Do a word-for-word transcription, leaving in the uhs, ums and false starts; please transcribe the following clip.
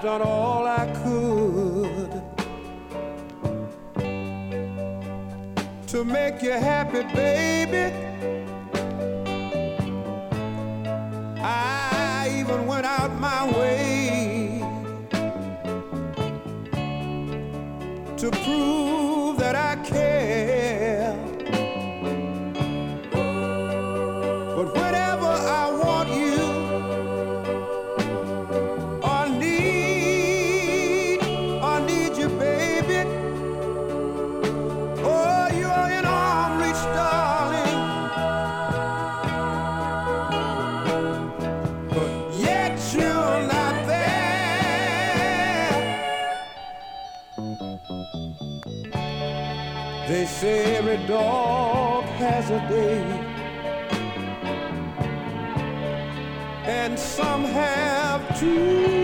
done all I could to make you happy, baby. I even went out my way to prove that I care. But whenever I want you or need, or need you, baby, oh, you're in arm reach, darling. But yet you're not there. They say every dog has a day, and some have two.